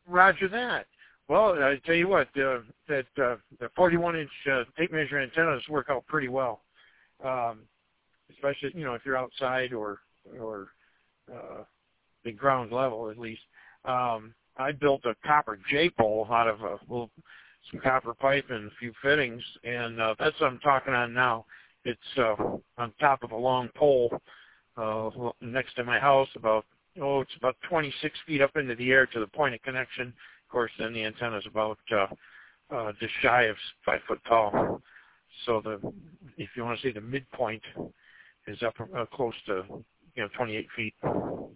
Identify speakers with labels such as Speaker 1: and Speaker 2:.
Speaker 1: Roger that. Well, I tell you what, the 41-inch tape measure antennas work out pretty well, especially if you're outside or the ground level at least. I built a copper J-pole out of some copper pipe and a few fittings, and that's what I'm talking on now. It's on top of a long pole next to my house, it's about 26 feet up into the air to the point of connection. Of course, then the antenna is about just shy of 5 foot tall. So if you want to see the midpoint is up close to 28 feet.